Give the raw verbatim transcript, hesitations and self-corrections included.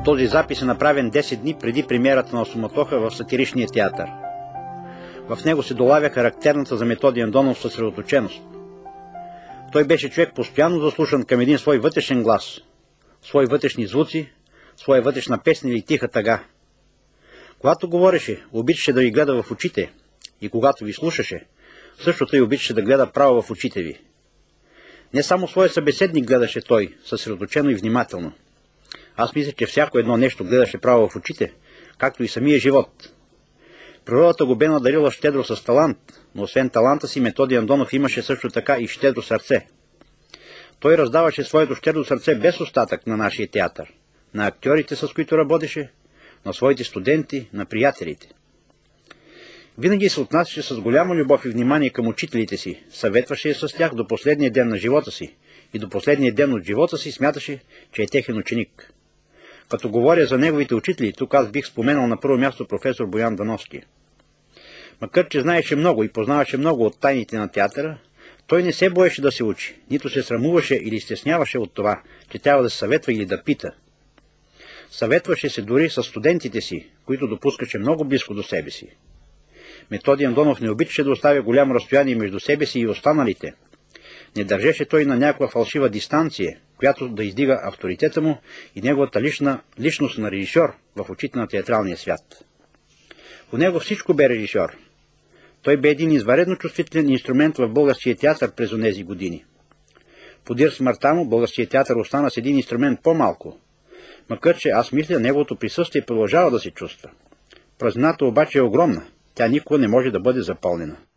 Този запис е направен десет дни преди премиерата на Суматоха в сатиричния театър. В него се долавя характерната за Методи Андонов съсредоточеност. Той беше човек постоянно заслушан към един свой вътрешен глас, свои вътрешни звуци, своя вътрешна песен или тиха тъга. Когато говореше, обичаше да ви гледа в очите, и когато ви слушаше, също той обичаше да гледа право в очите ви. Не само своя събеседник гледаше той, съсредоточено и внимателно. Аз мисля, че всяко едно нещо гледаше право в очите, както и самия живот. Природата го бе надарила щедро с талант, но освен таланта си Методи Андонов имаше също така и щедро сърце. Той раздаваше своето щедро сърце без остатък на нашия театър, на актьорите, с които работеше, на своите студенти, на приятелите. Винаги се отнасяше с голяма любов и внимание към учителите си, съветваше я с тях до последния ден на живота си и до последния ден от живота си смяташе, че е техен ученик. Като говоря за неговите учители, тук аз бих споменал на първо място професор Боян Дановски. Макар че знаеше много и познаваше много от тайните на театъра, той не се боеше да се учи, нито се срамуваше или стесняваше от това, че трябва да се съветва или да пита. Съветваше се дори с студентите си, които допускаше много близко до себе си. Методи Андонов не обичаше да оставя голямо разстояние между себе си и останалите. Не държеше той на някаква фалшива дистанция, която да издига авторитета му и неговата лична, личност на режисьор в очите на театралния свят. У него всичко бе режисьор. Той бе един изваредно чувствителен инструмент в българския театър през онези години. Подир смъртта му българския театър остана с един инструмент по-малко, макар че аз мисля, неговото присъствие продължава да се чувства. Празнината обаче е огромна, тя никога не може да бъде запълнена.